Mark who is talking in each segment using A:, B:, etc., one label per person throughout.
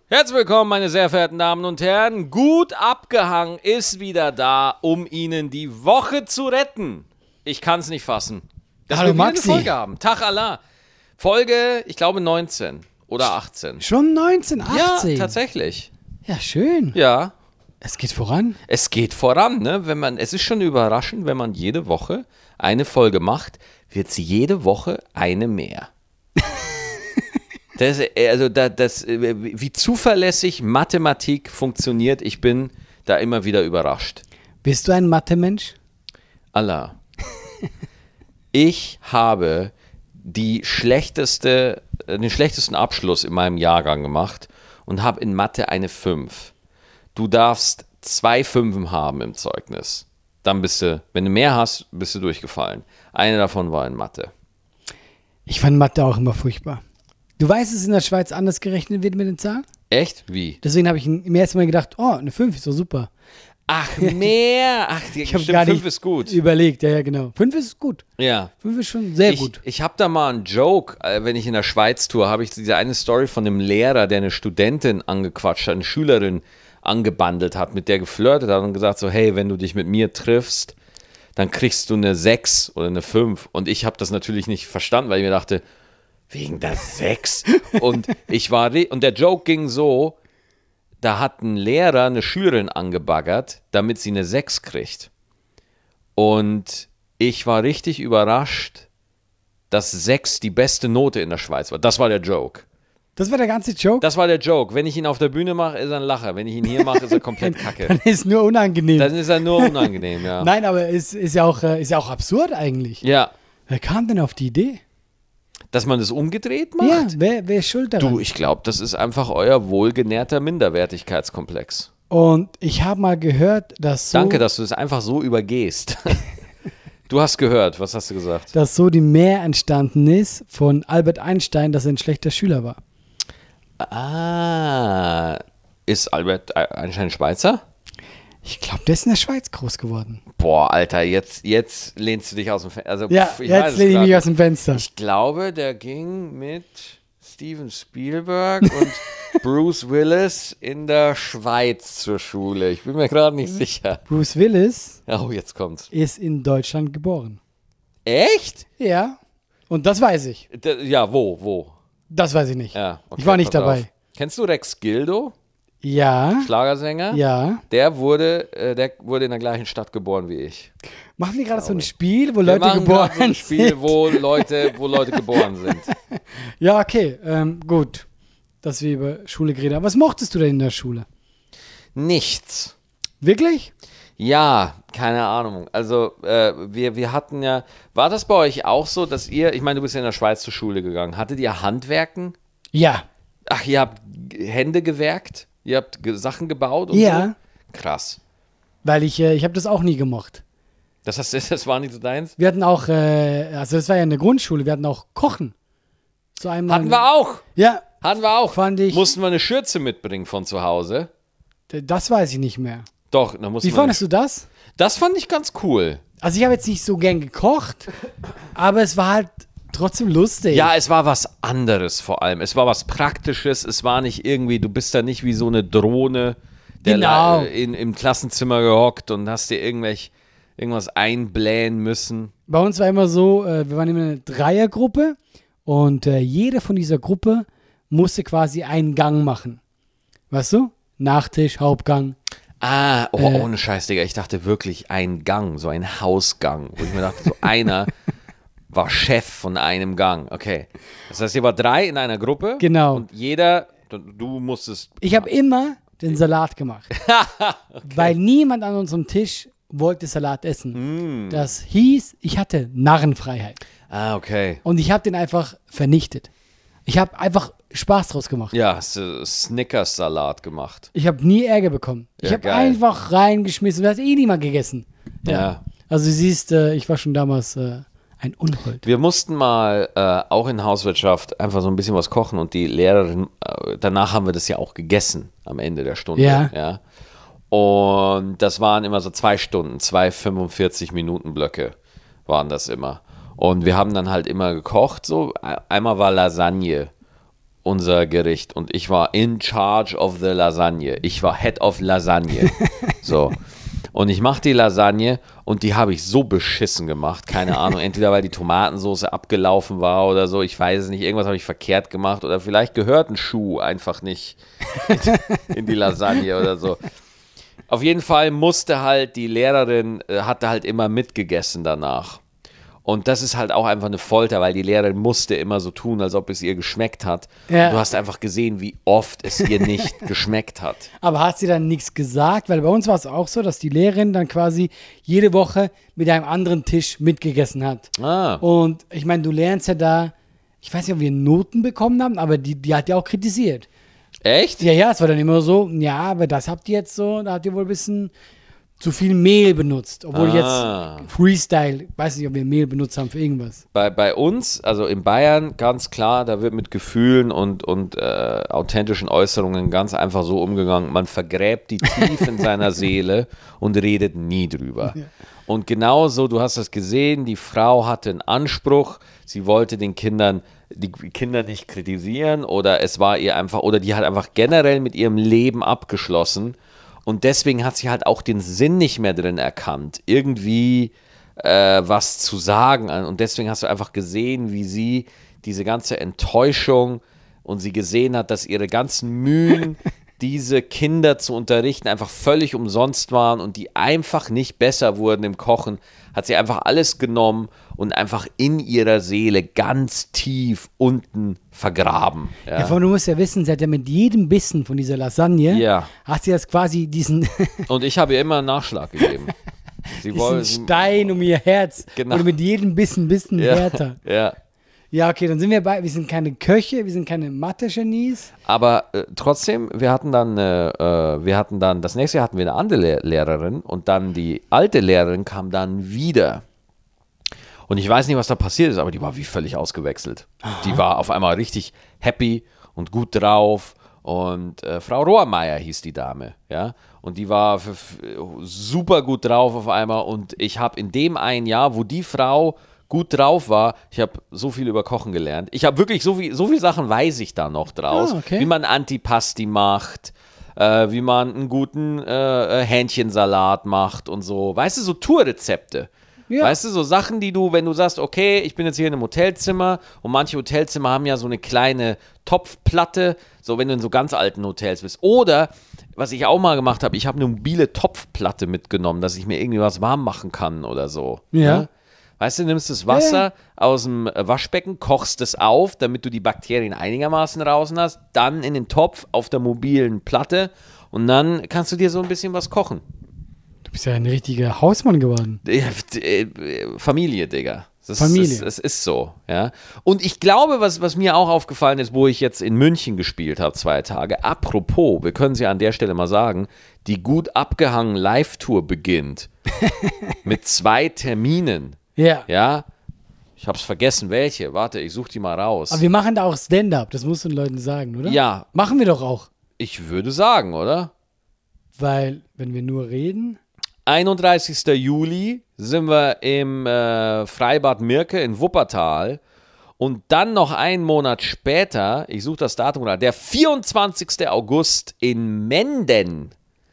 A: Herzlich willkommen, meine sehr verehrten Damen und Herren. Gut abgehangen ist wieder da, um Ihnen die Woche zu retten. Ich kann es nicht fassen. Dass
B: Hallo
A: wir wieder
B: Maxi.
A: eine Folge haben. Tag Allah. Folge, ich glaube 19 oder 18.
B: Schon 19, 18?
A: Ja, tatsächlich.
B: Ja, schön.
A: Ja,
B: Es geht voran.
A: es geht voran, ne? Es ist schon überraschend, wenn man jede Woche eine Folge macht, wird es jede Woche eine mehr. Wie zuverlässig Mathematik funktioniert, ich bin da immer wieder überrascht.
B: Bist du ein Mathe-Mensch?
A: Allah. Ich habe den schlechtesten Abschluss in meinem Jahrgang gemacht und habe in Mathe eine 5. Du darfst 2 Fünfen haben im Zeugnis. Dann bist du, wenn du mehr hast, bist du durchgefallen. Eine davon war in Mathe.
B: Ich fand Mathe auch immer furchtbar. Du weißt, dass in der Schweiz anders gerechnet wird mit den Zahlen?
A: Echt? Wie?
B: Deswegen habe ich im ersten Mal gedacht, oh, eine 5 ist doch super.
A: Ach, mehr. Ach,
B: Ich habe
A: stimmt,
B: gar
A: 5
B: nicht
A: ist gut.
B: überlegt. Ja, genau. 5 ist gut.
A: Ja.
B: 5 ist schon sehr gut.
A: Ich habe da mal einen Joke, wenn ich in der Schweiz tour, habe ich diese eine Story von einem Lehrer, der eine Studentin angequatscht hat, eine Schülerin angebandelt hat, mit der geflirtet hat und gesagt so, hey, wenn du dich mit mir triffst, dann kriegst du eine 6 oder eine 5. Und ich habe das natürlich nicht verstanden, weil ich mir dachte, wegen der 6? Und der Joke ging so, da hat ein Lehrer eine Schülerin angebaggert, damit sie eine 6 kriegt. Und ich war richtig überrascht, dass 6 die beste Note in der Schweiz war. Das war der Joke.
B: Das war der ganze Joke?
A: Das war der Joke. Wenn ich ihn auf der Bühne mache, ist er ein Lacher. Wenn ich ihn hier mache, ist er komplett kacke.
B: Dann ist nur unangenehm.
A: Dann ist er nur unangenehm, ja.
B: Nein, aber es ist ja auch absurd eigentlich.
A: Ja,
B: Wer kam denn auf die Idee?
A: dass man das umgedreht macht?
B: Ja, wer ist schuld daran?
A: Du, ich glaube, das ist einfach euer wohlgenährter Minderwertigkeitskomplex.
B: Und ich habe mal gehört, dass so,
A: Danke, dass du es einfach so übergehst. Du hast gehört, was hast du gesagt?
B: dass so die Mehr entstanden ist von Albert Einstein, dass er ein schlechter Schüler war.
A: Ah, ist Albert Einstein Schweizer?
B: Ich glaube, der ist in der Schweiz groß geworden.
A: Boah, Alter, jetzt lehnst du dich aus dem Fenster. Also,
B: Ja,
A: ich weiß
B: jetzt
A: es
B: lehne ich
A: grad
B: mich
A: nicht.
B: aus dem Fenster.
A: Ich glaube, der ging mit Steven Spielberg und Bruce Willis in der Schweiz zur Schule. Ich bin mir gerade nicht sicher.
B: Bruce Willis
A: Oh, jetzt kommt's.
B: ist in Deutschland geboren.
A: Echt?
B: Ja, und das weiß ich.
A: Ja, wo?
B: Das weiß ich nicht.
A: Ja, okay,
B: Ich war nicht
A: pass
B: dabei.
A: auf. Kennst du Rex Gildo,
B: Ja,
A: Schlagersänger?
B: ja.
A: Der wurde in der gleichen Stadt geboren wie ich.
B: Machen wir gerade so ein Spiel, wo
A: Wir
B: Leute
A: machen
B: geboren
A: gerade so ein Spiel,
B: sind?
A: wo Leute geboren sind.
B: Ja, okay, gut, dass wir über Schule geredet haben. Was mochtest du denn in der Schule?
A: Nichts.
B: Wirklich?
A: Ja, keine Ahnung. Also wir hatten ja, war das bei euch auch so, dass ich meine, du bist ja in der Schweiz zur Schule gegangen. Hattet ihr Handwerken?
B: Ja.
A: Ach, ihr habt Hände gewerkt? Ihr habt Sachen gebaut und
B: Ja.
A: so? Krass.
B: Weil ich habe das auch nie gemocht.
A: Das war nicht so deins?
B: Wir hatten auch, also das war ja eine Grundschule, wir hatten auch Kochen. Zu einem
A: Hatten wir auch.
B: Ja,
A: Hatten wir auch.
B: Fand ich-
A: Mussten wir eine Schürze mitbringen von zu Hause?
B: das weiß ich nicht mehr.
A: Doch, da mussten
B: Wie
A: wir.
B: fandest du das?
A: Das fand ich ganz cool.
B: Also ich habe jetzt nicht so gern gekocht, aber es war halt trotzdem lustig.
A: Ja, es war was anderes vor allem. Es war was Praktisches. Es war nicht irgendwie, du bist da nicht wie so eine Drohne, der
B: Genau.
A: im Klassenzimmer gehockt und hast dir irgendwas einblähen müssen.
B: Bei uns war immer so, wir waren immer eine Dreiergruppe und jeder von dieser Gruppe musste quasi einen Gang machen. Weißt du? Nachtisch, Hauptgang.
A: Ah, ohne Scheiß, Digga. Ich dachte wirklich ein Gang, so ein Hausgang. Wo ich mir dachte, so einer war Chef von einem Gang. Okay. Das heißt, ihr war 3 in einer Gruppe.
B: Genau.
A: Und du musstest.
B: Ich habe immer den Salat gemacht. Weil niemand an unserem Tisch wollte Salat essen. Das hieß, ich hatte Narrenfreiheit.
A: Ah, okay.
B: Und ich habe den einfach vernichtet. Ich habe einfach Spaß draus gemacht.
A: Ja, hast du Snickers-Salat gemacht.
B: Ich habe nie Ärger bekommen. Ich
A: Ja,
B: habe
A: geil.
B: einfach reingeschmissen. Du hast eh niemand gegessen.
A: Ja.
B: Also du siehst, ich war schon damals ein Unhold.
A: Wir mussten mal auch in Hauswirtschaft einfach so ein bisschen was kochen und die Lehrerin, danach haben wir das ja auch gegessen am Ende der Stunde.
B: Ja.
A: Und das waren immer so 2 Stunden, 2 45-Minuten-Blöcke waren das immer. Und wir haben dann halt immer gekocht, so einmal war Lasagne unser Gericht und ich war in charge of the Lasagne. Ich war Head of Lasagne. So. Und ich mache die Lasagne und die habe ich so beschissen gemacht. Keine Ahnung, entweder weil die Tomatensauce abgelaufen war oder so. Ich weiß es nicht. Irgendwas habe ich verkehrt gemacht oder vielleicht gehört ein Schuh einfach nicht in die Lasagne oder so. Auf jeden Fall musste halt die Lehrerin, hatte halt immer mitgegessen danach. Und das ist halt auch einfach eine Folter, weil die Lehrerin musste immer so tun, als ob es ihr geschmeckt hat.
B: Ja.
A: Und du hast einfach gesehen, wie oft es ihr nicht geschmeckt hat.
B: Aber hat sie dann nichts gesagt? Weil bei uns war es auch so, dass die Lehrerin dann quasi jede Woche mit einem anderen Tisch mitgegessen hat.
A: Ah.
B: Und ich meine, du lernst ja da, ich weiß nicht, ob wir Noten bekommen haben, aber die hat ja auch kritisiert.
A: Echt?
B: Ja, es war dann immer so, ja, aber das habt ihr jetzt so, da habt ihr wohl ein bisschen zu viel Mehl benutzt. Obwohl jetzt Freestyle, weiß nicht, ob wir Mehl benutzt haben für irgendwas.
A: Bei uns, also in Bayern, ganz klar, da wird mit Gefühlen und authentischen Äußerungen ganz einfach so umgegangen. Man vergräbt die tief in seiner Seele und redet nie drüber. Ja. Und genauso, du hast das gesehen, die Frau hatte einen Anspruch, sie wollte die Kinder nicht kritisieren oder es war ihr einfach, oder die hat einfach generell mit ihrem Leben abgeschlossen. Und deswegen hat sie halt auch den Sinn nicht mehr drin erkannt, irgendwie was zu sagen. Und deswegen hast du einfach gesehen, wie sie diese ganze Enttäuschung und sie gesehen hat, dass ihre ganzen Mühen, diese Kinder zu unterrichten, einfach völlig umsonst waren und die einfach nicht besser wurden im Kochen, hat sie einfach alles genommen und einfach in ihrer Seele ganz tief unten vergraben. Ja,
B: ja, du musst ja wissen, sie hat ja mit jedem Bissen von dieser Lasagne, hat sie das quasi diesen
A: und ich habe ihr immer einen Nachschlag gegeben.
B: Diesen Stein um ihr Herz.
A: Genau.
B: Und mit jedem Bissen härter.
A: Ja.
B: Ja, okay, dann sind wir sind keine Köche, wir sind keine Mathe-Genies.
A: Aber trotzdem, das nächste Jahr hatten wir eine andere Lehrerin und dann die alte Lehrerin kam dann wieder. Und ich weiß nicht, was da passiert ist, aber die war wie völlig ausgewechselt. Aha. Die war auf einmal richtig happy und gut drauf. Und Frau Rohrmeier hieß die Dame, ja. Und die war super gut drauf auf einmal. Und ich habe in dem einen Jahr, wo die Frau gut drauf war, ich habe so viel über Kochen gelernt. Ich habe wirklich so viel Sachen weiß ich da noch draus.
B: Okay.
A: Wie man Antipasti macht, wie man einen guten Hähnchensalat macht und so. Weißt du, so Tourrezepte. Ja. Weißt du, so Sachen, die du, wenn du sagst, okay, ich bin jetzt hier in einem Hotelzimmer und manche Hotelzimmer haben ja so eine kleine Topfplatte, so wenn du in so ganz alten Hotels bist. Oder, was ich auch mal gemacht habe, ich habe eine mobile Topfplatte mitgenommen, dass ich mir irgendwie was warm machen kann oder so.
B: Ja.
A: Ne? Weißt du, nimmst das Wasser aus dem Waschbecken, kochst es auf, damit du die Bakterien einigermaßen draußen hast, dann in den Topf auf der mobilen Platte und dann kannst du dir so ein bisschen was kochen.
B: Du bist ja ein richtiger Hausmann geworden.
A: Familie, Digga.
B: Familie.
A: Das ist so, ja. Und ich glaube, was mir auch aufgefallen ist, wo ich jetzt in München gespielt habe, 2 Tage, apropos, wir können es ja an der Stelle mal sagen, die gut abgehangene Live-Tour beginnt mit 2 Terminen.
B: Ja.
A: Ja. Ich hab's vergessen, welche. Warte, ich such die mal raus.
B: Aber wir machen da auch Stand-up, das musst du den Leuten sagen, oder?
A: Ja.
B: Machen wir doch auch.
A: Ich würde sagen, oder?
B: Weil, wenn wir nur reden.
A: 31. Juli sind wir im Freibad Mirke in Wuppertal. Und dann noch einen Monat später, ich suche das Datum gerade, der 24. August in Menden.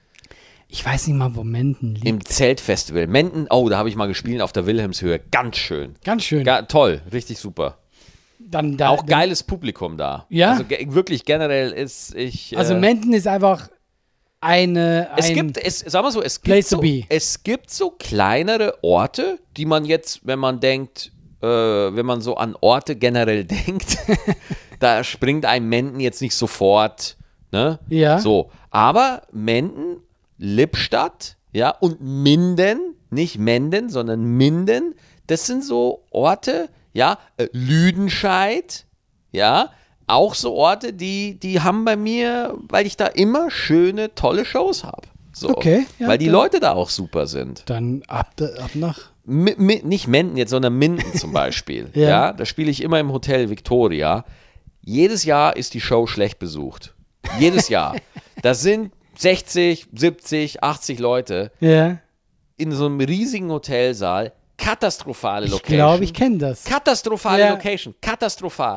B: Ich weiß nicht mal, wo Menden liegt.
A: Im Zeltfestival. Menden, oh, da habe ich mal gespielt auf der Wilhelmshöhe. Ganz schön.
B: Ganz schön.
A: Toll, richtig super. Auch geiles Publikum da.
B: Ja?
A: Also wirklich generell ist
B: also Menden ist einfach
A: es gibt so kleinere Orte, die man jetzt, wenn man so an Orte generell denkt, da springt einem Menden jetzt nicht sofort, ne?
B: Ja.
A: So, aber Menden, Lippstadt, ja, und Minden, nicht Menden, sondern Minden, das sind so Orte, ja, Lüdenscheid, ja, auch so Orte, die haben bei mir, weil ich da immer schöne, tolle Shows habe. So,
B: okay. Ja,
A: weil die Leute da auch super sind.
B: Dann ab nach.
A: Nicht Menden jetzt, sondern Minden zum Beispiel. Ja, da spiele ich immer im Hotel Victoria. Jedes Jahr ist die Show schlecht besucht. Jedes Jahr. Da sind 60, 70, 80 Leute in so einem riesigen Hotelsaal. Katastrophale Location.
B: Ich glaube, ich kenne das.
A: Katastrophale Location. Katastrophal.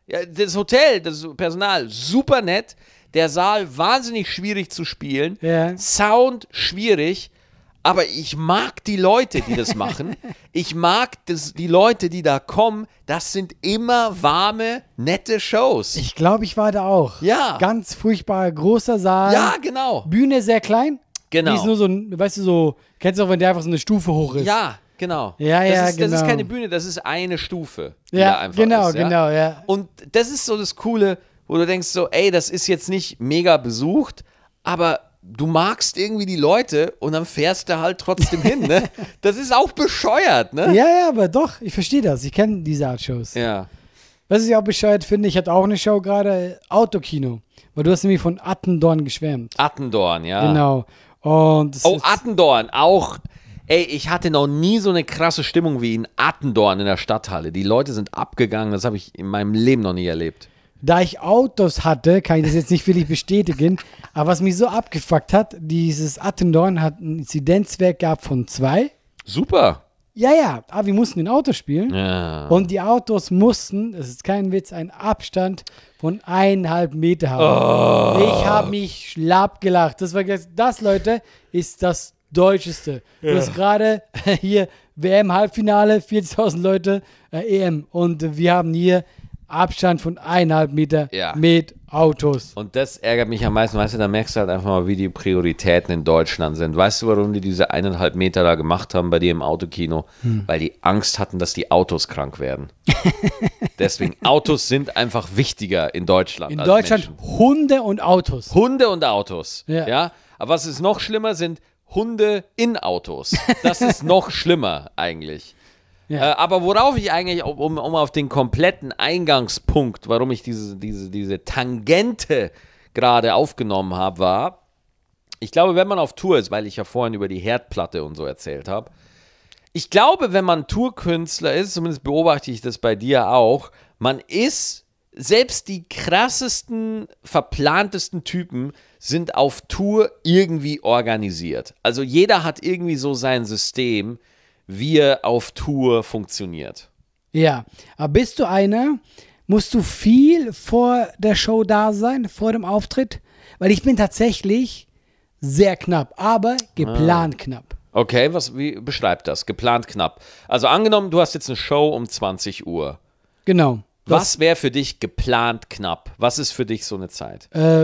A: Ja, das Hotel, das Personal, super nett. Der Saal wahnsinnig schwierig zu spielen.
B: Ja.
A: Sound schwierig. Aber ich mag die Leute, die das machen. Ich mag die Leute, die da kommen. Das sind immer warme, nette Shows.
B: Ich glaube, ich war da auch.
A: Ja.
B: Ganz furchtbar großer Saal.
A: Ja, genau.
B: Bühne sehr klein.
A: Genau.
B: Die ist nur so, weißt du, so, kennst du auch, wenn der einfach so eine Stufe hoch ist?
A: Ja, genau.
B: Ja, ja,
A: das ist
B: genau.
A: keine Bühne, das ist eine Stufe. Die da
B: Ja,
A: einfach
B: genau,
A: ist, ja?
B: genau, ja.
A: Und das ist so das Coole, wo du denkst so, ey, das ist jetzt nicht mega besucht, aber du magst irgendwie die Leute und dann fährst du halt trotzdem hin, ne? Das ist auch bescheuert, ne?
B: Ja, ja, aber doch, ich verstehe das. Ich kenne diese Art Shows.
A: Ja.
B: Was ich auch bescheuert finde, ich hatte auch eine Show gerade, Autokino. Weil du hast nämlich von Attendorn geschwärmt.
A: Attendorn, ja.
B: Genau. Und das
A: Oh,
B: ist,
A: Attendorn, auch. Ey, ich hatte noch nie so eine krasse Stimmung wie in Attendorn in der Stadthalle. Die Leute sind abgegangen, das habe ich in meinem Leben noch nie erlebt.
B: da ich Autos hatte, kann ich das jetzt nicht wirklich bestätigen, aber was mich so abgefuckt hat, dieses Attendorn hat einen Inzidenzwert gehabt von 2.
A: Super.
B: Ja, aber wir mussten ein Auto spielen.
A: Ja.
B: Und die Autos mussten, das ist kein Witz, einen Abstand von 1,5 Meter haben. Ich habe mich schlapp gelacht. Das, Leute, ist das Deutscheste. Du hast gerade hier WM-Halbfinale, 40.000 Leute, EM. Und wir haben hier Abstand von 1,5 Meter
A: Ja.
B: mit Autos.
A: Und das ärgert mich am meisten, weißt du, da merkst du halt einfach mal, wie die Prioritäten in Deutschland sind. Weißt du, warum die diese 1,5 Meter da gemacht haben bei dir im Autokino? Weil die Angst hatten, dass die Autos krank werden. Deswegen, Autos sind einfach wichtiger in Deutschland.
B: In
A: als
B: Deutschland
A: Menschen.
B: Hunde und Autos.
A: Hunde und Autos.
B: Ja.
A: Ja. Aber was ist noch schlimmer, sind Hunde in Autos. Das ist noch schlimmer eigentlich.
B: Ja.
A: Aber worauf ich eigentlich, um auf den kompletten Eingangspunkt, warum ich diese Tangente gerade aufgenommen habe, war, ich glaube, wenn man auf Tour ist, weil ich ja vorhin über die Herdplatte und so erzählt habe, ich glaube, wenn man Tourkünstler ist, zumindest beobachte ich das bei dir auch, man ist, selbst die krassesten, verplantesten Typen sind auf Tour irgendwie organisiert. Also jeder hat irgendwie so sein System, wie er auf Tour funktioniert.
B: Ja, aber bist du einer, musst du viel vor der Show da sein, vor dem Auftritt? Weil ich bin tatsächlich sehr knapp, aber geplant knapp.
A: Okay, wie beschreibt das? Geplant knapp. Also angenommen, du hast jetzt eine Show um 20 Uhr.
B: Genau.
A: Was wäre für dich geplant knapp? Was ist für dich so eine Zeit?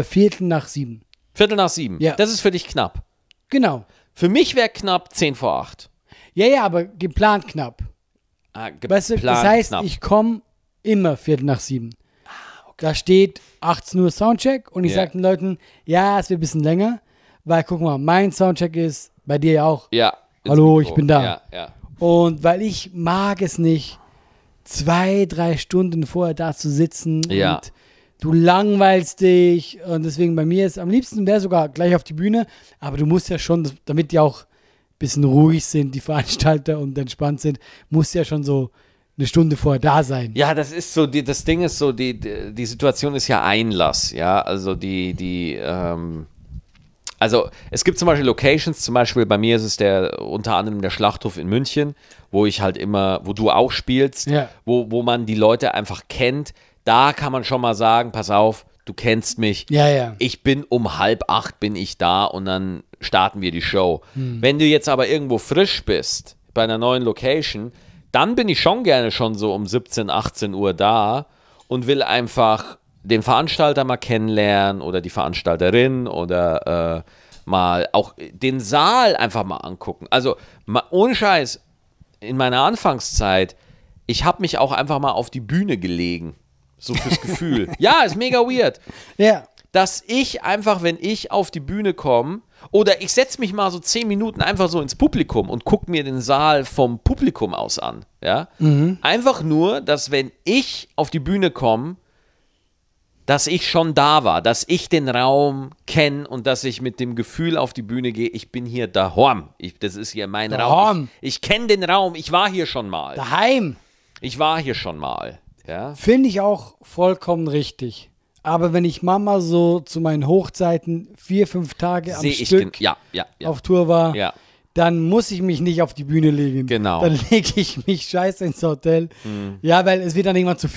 B: 6:45.
A: 7:15.
B: Ja.
A: Das ist für dich knapp.
B: Genau.
A: Für mich wäre knapp 7:50.
B: Ja, aber geplant knapp. Weißt du, das heißt,
A: knapp.
B: ich komme immer 6:45. Da steht 18 Uhr Soundcheck und ich
A: Ja.
B: sage den Leuten, ja, es wird ein bisschen länger, weil guck mal, mein Soundcheck ist bei dir ja auch.
A: Ja. ins
B: Hallo,
A: Mikro.
B: ich bin da.
A: Ja.
B: Und weil ich mag es nicht, 2-3 Stunden vorher da zu sitzen
A: Ja.
B: und du langweilst dich und deswegen bei mir ist am liebsten wäre sogar gleich auf die Bühne, aber du musst ja schon, damit die auch ein bisschen ruhig sind, die Veranstalter und entspannt sind, musst ja schon so eine Stunde vorher da sein.
A: Ja, das ist so, das Ding ist so, die Situation ist ja Einlass, ja, also also es gibt zum Beispiel Locations, zum Beispiel bei mir ist es unter anderem der Schlachthof in München, wo ich halt immer, wo du auch spielst,
B: Ja.
A: wo man die Leute einfach kennt, da kann man schon mal sagen, pass auf, du kennst mich,
B: Ja.
A: ich bin um 7:30 bin ich da und dann starten wir die Show. Wenn du jetzt aber irgendwo frisch bist, bei einer neuen Location, dann bin ich schon gerne schon so um 17, 18 Uhr da und will einfach den Veranstalter mal kennenlernen oder die Veranstalterin oder mal auch den Saal einfach mal angucken. Also ohne Scheiß, in meiner Anfangszeit, ich habe mich auch einfach mal auf die Bühne gelegen. So fürs Gefühl. Ja, ist mega weird.
B: Ja.
A: Dass ich einfach, wenn ich auf die Bühne komme, oder ich setze mich mal so 10 Minuten einfach so ins Publikum und gucke mir den Saal vom Publikum aus an. Ja? Einfach nur, dass wenn ich auf die Bühne komme, dass ich schon da war, dass ich den Raum kenne und dass ich mit dem Gefühl auf die Bühne gehe, ich bin hier daheim. Das ist hier mein Raum.
B: Daheim.
A: Ich kenne den Raum, ich war hier schon mal.
B: Daheim.
A: Ich war hier schon mal. Ja?
B: Finde ich auch vollkommen richtig. Aber wenn ich Mama so zu meinen Hochzeiten 4-5 Tage am
A: Sehe ich
B: Stück
A: ja.
B: auf Tour war,
A: Ja.
B: dann muss ich mich nicht auf die Bühne legen.
A: Genau.
B: Dann lege ich mich scheiße ins Hotel. Ja, weil es wird dann irgendwann zu viel.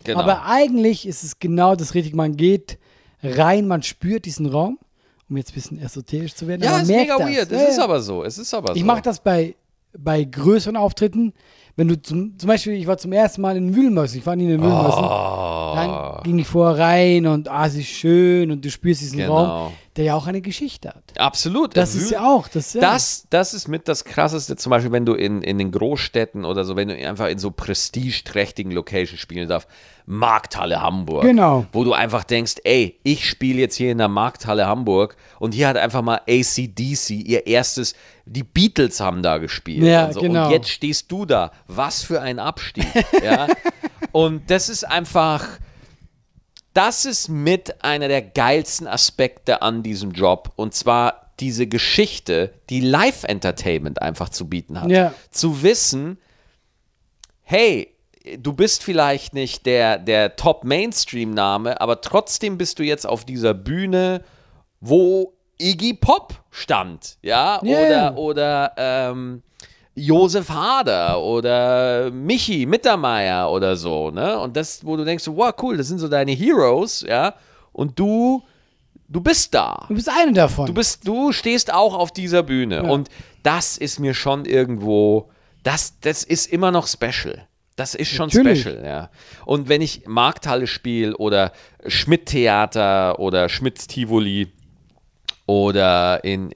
A: Genau.
B: Aber eigentlich ist es genau das Richtige. Man geht rein, man spürt diesen Raum, um jetzt ein bisschen esoterisch zu werden.
A: Ja,
B: aber man
A: ist
B: merkt
A: mega
B: das.
A: weird.
B: Ja,
A: Es ist
B: ja.
A: aber so. Es ist aber so.
B: Ich mache das bei größeren Auftritten. Wenn du zum Beispiel, ich war zum ersten Mal in Wühlmäusen, ich war nie in den Wühlmäusen. Dann ging ich vorher rein und es ist schön und du spürst diesen Raum, der ja auch eine Geschichte hat.
A: Absolut.
B: Das ist ja auch. Das
A: ist mit das Krasseste, zum Beispiel, wenn du in den Großstädten oder so, wenn du einfach in so prestigeträchtigen Locations spielen darfst, Markthalle Hamburg.
B: Genau.
A: Wo du einfach denkst, ey, ich spiele jetzt hier in der Markthalle Hamburg und hier hat einfach mal AC/DC ihr erstes, die Beatles haben da gespielt.
B: Ja,
A: und so.
B: genau.
A: Und jetzt stehst du da. Was für ein Abstieg. Ja? Und das ist einfach, das ist mit einer der geilsten Aspekte an diesem Job. Und zwar diese Geschichte, die Live-Entertainment einfach zu bieten hat.
B: Ja.
A: Zu wissen, hey, du bist vielleicht nicht der Top-Mainstream-Name, aber trotzdem bist du jetzt auf dieser Bühne, wo Iggy Pop stand, ja,
B: Yeah.
A: oder Josef Hader oder Michi Mittermeier oder so, ne? Und das, wo du denkst, wow, cool, das sind so deine Heroes, ja, und du bist da.
B: Du bist eine davon.
A: Du stehst auch auf dieser Bühne.
B: Ja.
A: Und das ist mir schon irgendwo, das ist immer noch special. Das ist schon
B: Natürlich.
A: special, ja. Und wenn ich Markthalle spiele oder Schmidt-Theater oder Schmidt-Tivoli oder in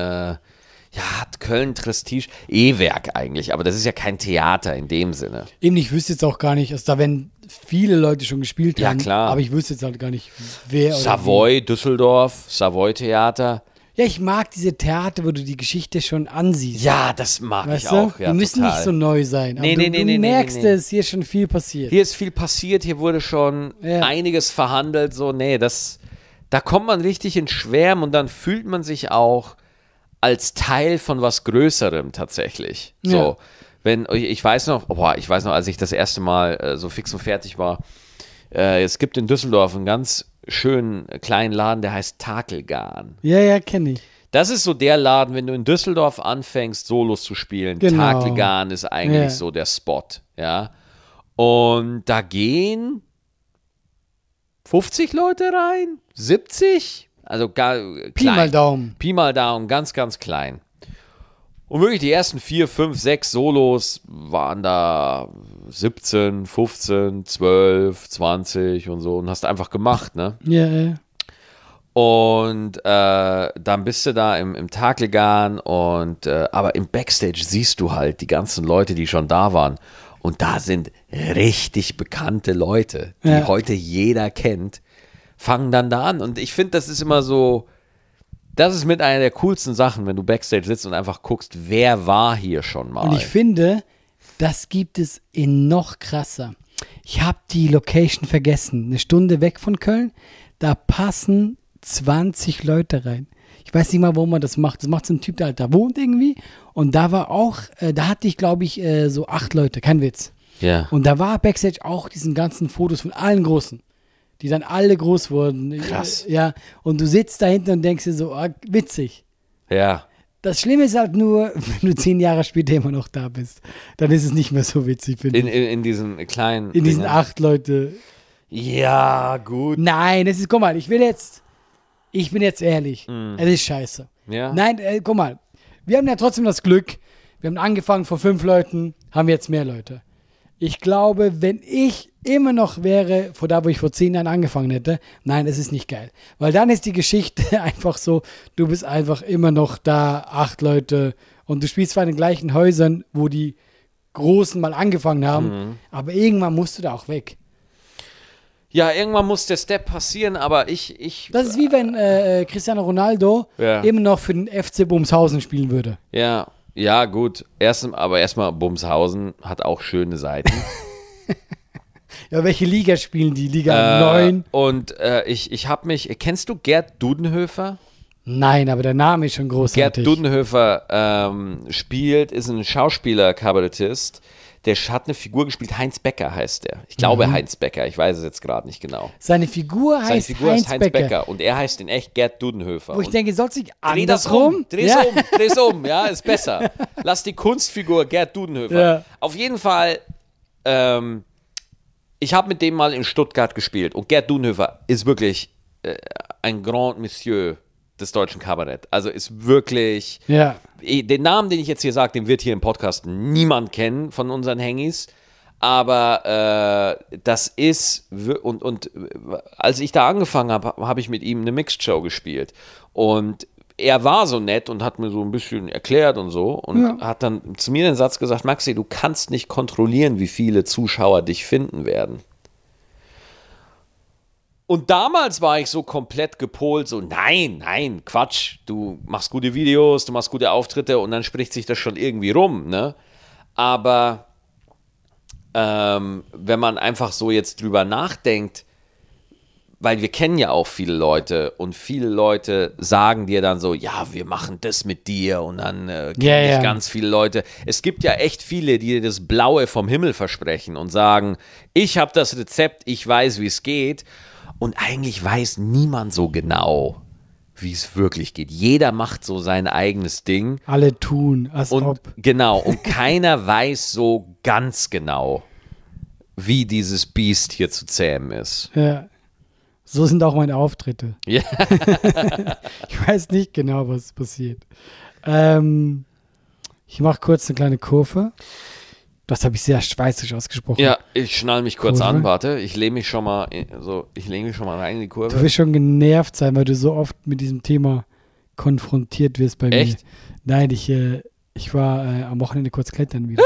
A: Köln Prestige, E-Werk eigentlich, aber das ist ja kein Theater in dem Sinne.
B: Eben, ich wüsste jetzt auch gar nicht, also da werden viele Leute schon gespielt
A: Ja,
B: haben,
A: klar.
B: aber ich wüsste jetzt halt gar nicht, wer oder
A: Savoy, Düsseldorf, Savoy-Theater.
B: wie. Ja, ich mag diese Theater, wo du die Geschichte schon ansiehst.
A: Ja, das mag
B: Weißt
A: ich
B: du?
A: auch. Ja,
B: die müssen
A: total.
B: nicht so neu sein. Aber
A: Nee,
B: du,
A: nee, nee,
B: du
A: nee,
B: merkst
A: nee, nee.
B: es, hier ist schon viel passiert.
A: Hier ist viel passiert, hier wurde schon
B: Ja.
A: einiges verhandelt, so, nee, da kommt man richtig ins Schwärmen und dann fühlt man sich auch als Teil von was Größerem tatsächlich. So,
B: Ja.
A: ich weiß noch, als ich das erste Mal so fix und fertig war, es gibt in Düsseldorf einen ganz schönen kleinen Laden, der heißt Takelgarn.
B: Ja, kenne ich.
A: Das ist so der Laden, wenn du in Düsseldorf anfängst, Solos zu spielen.
B: Genau.
A: Takelgarn ist eigentlich
B: Ja.
A: so der Spot, ja. Und da gehen 50 Leute rein, 70, also gar klein.
B: Pi mal Daumen.
A: Pi mal Daumen, ganz, ganz klein. Und wirklich die ersten 4, 5, 6 Solos waren da 17, 15, 12, 20 und so und hast einfach gemacht, ne?
B: Ja.
A: Und dann bist du da im Takelgarn und aber im Backstage siehst du halt die ganzen Leute, die schon da waren. Und da sind richtig bekannte Leute, die
B: Ja.
A: heute jeder kennt, fangen dann da an. Und ich finde, das ist immer so, das ist mit einer der coolsten Sachen, wenn du Backstage sitzt und einfach guckst, wer war hier schon mal.
B: Und ich finde, das gibt es in noch krasser. Ich habe die Location vergessen. Eine Stunde weg von Köln, da passen 20 Leute rein. Ich weiß nicht mal, warum man das macht. Das macht so ein Typ, der halt da wohnt irgendwie. Und da war auch, da hatte ich, glaube ich, so 8 Leute, kein Witz.
A: Ja.
B: Und da war Backstage auch diesen ganzen Fotos von allen Großen, die dann alle groß wurden.
A: Krass.
B: Ja, und du sitzt da hinten und denkst dir so, witzig.
A: Ja.
B: Das Schlimme ist halt nur, wenn du 10 Jahre später immer noch da bist, dann ist es nicht mehr so witzig, finde ich.
A: In diesen kleinen.
B: In diesen
A: Dingern.
B: 8 Leute.
A: Ja, gut.
B: Nein, es ist, guck mal, ich bin jetzt ehrlich. Es ist scheiße.
A: Ja.
B: Nein, guck mal, wir haben ja trotzdem das Glück, wir haben angefangen vor 5 Leuten, haben jetzt mehr Leute. Ich glaube, wenn ich immer noch wäre, vor da, wo ich vor 10 Jahren angefangen hätte, nein, es ist nicht geil. Weil dann ist die Geschichte einfach so, du bist einfach immer noch da, 8 Leute und du spielst zwar in den gleichen Häusern, wo die Großen mal angefangen haben, aber irgendwann musst du da auch weg.
A: Ja, irgendwann muss der Step passieren, aber ich
B: Das ist wie wenn Cristiano Ronaldo
A: Ja.
B: immer noch für den FC Bumshausen spielen würde.
A: Ja, gut. Erstmal Bumshausen hat auch schöne Seiten.
B: Ja, welche Liga spielen die? Liga 9?
A: Und kennst du Gerd Dudenhöfer?
B: Nein, aber der Name ist schon
A: Gerd
B: großartig.
A: Dudenhöfer ist ein Schauspieler, Kabarettist. Der hat eine Figur gespielt, Heinz Becker heißt der. Ich glaube Heinz Becker, ich weiß es jetzt gerade nicht genau.
B: Seine Figur
A: Seine
B: heißt
A: Figur
B: Heinz
A: ist Heinz
B: Becker.
A: Becker und er heißt in echt Gerd Dudenhöfer.
B: Wo ich
A: Und
B: denke, soll sich
A: dreh das
B: andersrum?
A: dreh's um, ja, ist besser. Lass die Kunstfigur Gerd Dudenhöfer.
B: Ja.
A: Auf jeden Fall ich habe mit dem mal in Stuttgart gespielt und Gerd Dunhöfer ist wirklich ein Grand Monsieur des deutschen Kabarett. Also ist wirklich,
B: Ja.
A: den Namen, den ich jetzt hier sage, den wird hier im Podcast niemand kennen von unseren Hengis. Aber das ist, und als ich da angefangen habe, habe ich mit ihm eine Mixed Show gespielt. Und er war so nett und hat mir so ein bisschen erklärt und so. Und hat dann zu mir den Satz gesagt, Maxi, du kannst nicht kontrollieren, wie viele Zuschauer dich finden werden. Und damals war ich so komplett gepolt, so nein, Quatsch, du machst gute Videos, du machst gute Auftritte und dann spricht sich das schon irgendwie rum, ne? Aber wenn man einfach so jetzt drüber nachdenkt, weil wir kennen ja auch viele Leute und viele Leute sagen dir dann so, ja, wir machen das mit dir und dann kennen dich ganz viele Leute. Es gibt ja echt viele, die dir das Blaue vom Himmel versprechen und sagen, ich habe das Rezept, ich weiß, wie es geht. Und eigentlich weiß niemand so genau, wie es wirklich geht. Jeder macht so sein eigenes Ding.
B: Alle tun, als
A: Und
B: ob.
A: genau, und keiner weiß so ganz genau, wie dieses Biest hier zu zähmen ist.
B: Ja. So sind auch meine Auftritte.
A: Ja.
B: Ich weiß nicht genau, was passiert. Ich mache kurz eine kleine Kurve. Das habe ich sehr schweizerisch ausgesprochen.
A: Ja, ich schnall mich kurz
B: Kurve.
A: an, warte. Ich lehne mich schon mal rein in die Kurve.
B: Du wirst schon genervt sein, weil du so oft mit diesem Thema konfrontiert wirst bei
A: Echt?
B: mir. Nein, ich war am Wochenende kurz klettern wieder.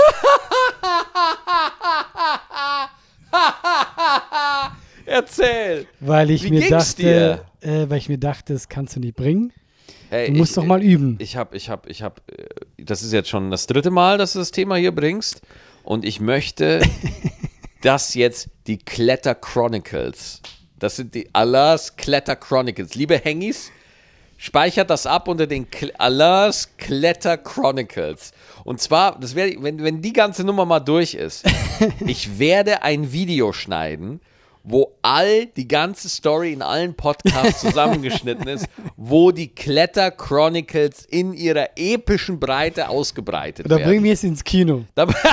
A: Erzähl.
B: Weil ich
A: Wie
B: mir
A: ging's
B: dachte, das kannst du nicht bringen.
A: Hey,
B: Du musst doch mal üben.
A: Das ist jetzt schon das 3. Mal, dass du das Thema hier bringst. Und ich möchte, dass jetzt die Kletter Chronicles, das sind die Allahs Kletter Chronicles. Liebe Hengis, speichert das ab unter den Allahs Kletter Chronicles. Und zwar, wenn die ganze Nummer mal durch ist, ich werde ein Video schneiden, wo die ganze Story in allen Podcasts zusammengeschnitten ist, wo die Kletter Chronicles in ihrer epischen Breite ausgebreitet
B: Da
A: werden.
B: bringen wir es ins Kino.
A: Da machen